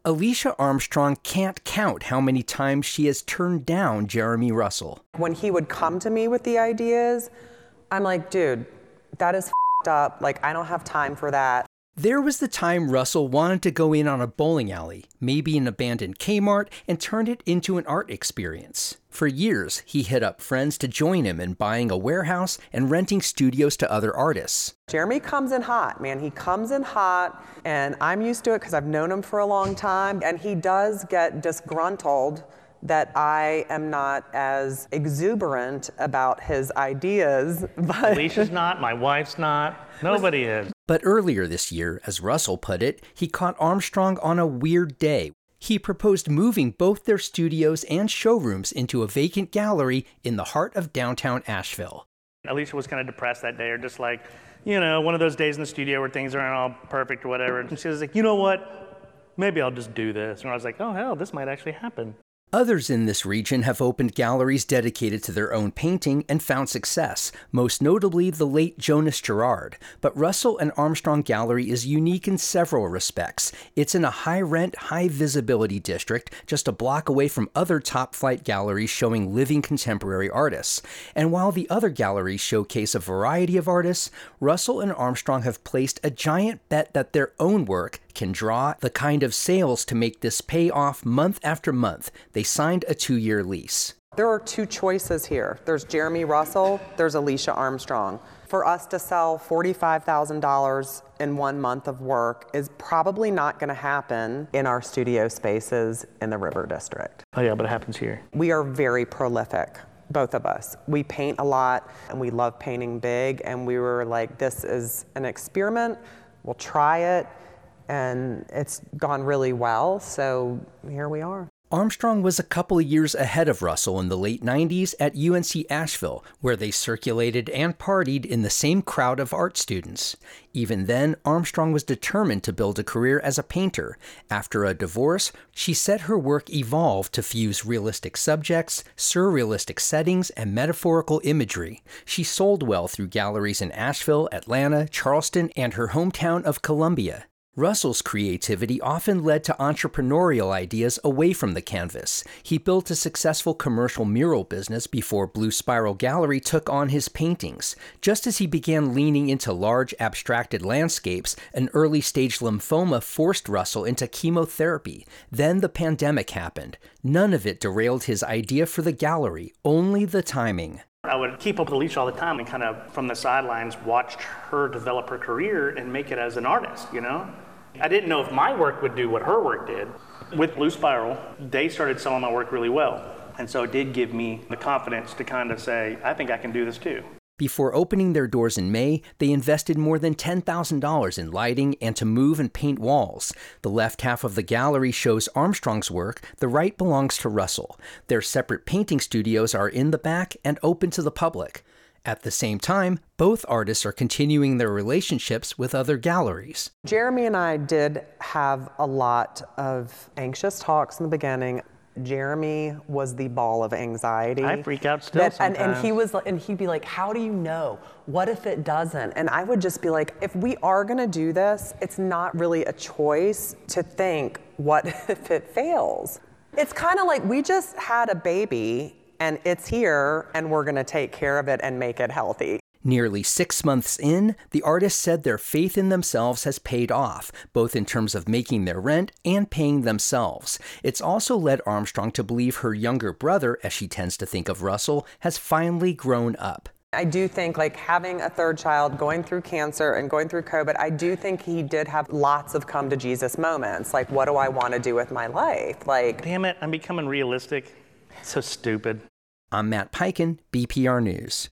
Alicia Armstrong can't count how many times she has turned down Jeremy Russell. When he would come to me with the ideas, I'm like, dude, that is f***ed up. Like, I don't have time for that. There was the time Russell wanted to go in on a bowling alley, maybe an abandoned Kmart, and turn it into an art experience. For years, he hit up friends to join him in buying a warehouse and renting studios to other artists. Jeremy comes in hot, man. He comes in hot, and I'm used to it because I've known him for a long time, and he does get disgruntled that I am not as exuberant about his ideas. But Alicia's not, my wife's not, nobody is. But earlier this year, as Russell put it, he caught Armstrong on a weird day. He proposed moving both their studios and showrooms into a vacant gallery in the heart of downtown Asheville. Alicia was kind of depressed that day, or just like, one of those days in the studio where things aren't all perfect or whatever. And she was like, you know what? Maybe I'll just do this. And I was like, oh, hell, this might actually happen. Others in this region have opened galleries dedicated to their own painting and found success, most notably the late Jonas Gerard. But Russell and Armstrong Gallery is unique in several respects. It's in a high-rent, high-visibility district, just a block away from other top-flight galleries showing living contemporary artists. And while the other galleries showcase a variety of artists, Russell and Armstrong have placed a giant bet that their own work can draw the kind of sales to make this pay off month after month. They signed a 2-year lease. there are two choices here. There's Jeremy Russell, there's Alicia Armstrong. For us to sell $45,000 in 1 month of work is probably not going to happen in our studio spaces in the River District. Oh yeah, but it happens here. We are very prolific, both of us. We paint a lot and we love painting big, and we were like, this is an experiment, we'll try it, and it's gone really well, so here we are. Armstrong was a couple of years ahead of Russell in the late 90s at UNC Asheville, where they circulated and partied in the same crowd of art students. Even then, Armstrong was determined to build a career as a painter. After a divorce, she said her work evolved to fuse realistic subjects, surrealistic settings, and metaphorical imagery. She sold well through galleries in Asheville, Atlanta, Charleston, and her hometown of Columbia. Russell's creativity often led to entrepreneurial ideas away from the canvas. He built a successful commercial mural business before Blue Spiral Gallery took on his paintings. Just as he began leaning into large, abstracted landscapes, an early-stage lymphoma forced Russell into chemotherapy. Then the pandemic happened. None of it derailed his idea for the gallery, only the timing. I would keep up with Alicia all the time and kind of from the sidelines watched her develop her career and make it as an artist, you know? I didn't know if my work would do what her work did. With Blue Spiral, they started selling my work really well. And so it did give me the confidence to kind of say, I think I can do this too. Before opening their doors in May, they invested more than $10,000 in lighting and to move and paint walls. The left half of the gallery shows Armstrong's work, the right belongs to Russell. Their separate painting studios are in the back and open to the public. At the same time, both artists are continuing their relationships with other galleries. Jeremy and I did have a lot of anxious talks in the beginning. Jeremy was the ball of anxiety. I freak out still sometimes. And he'd be like, how do you know? What if it doesn't? And I would just be like, if we are gonna do this, it's not really a choice to think, what if it fails? It's kind of like we just had a baby and it's here and we're gonna take care of it and make it healthy. Nearly 6 months in, the artists said their faith in themselves has paid off, both in terms of making their rent and paying themselves. It's also led Armstrong to believe her younger brother, as she tends to think of Russell, has finally grown up. I do think, like, having a third child, going through cancer and going through COVID, I do think he did have lots of come to Jesus moments. Like, what do I want to do with my life? Like, damn it, I'm becoming realistic. So stupid. I'm Matt Peiken, BPR News.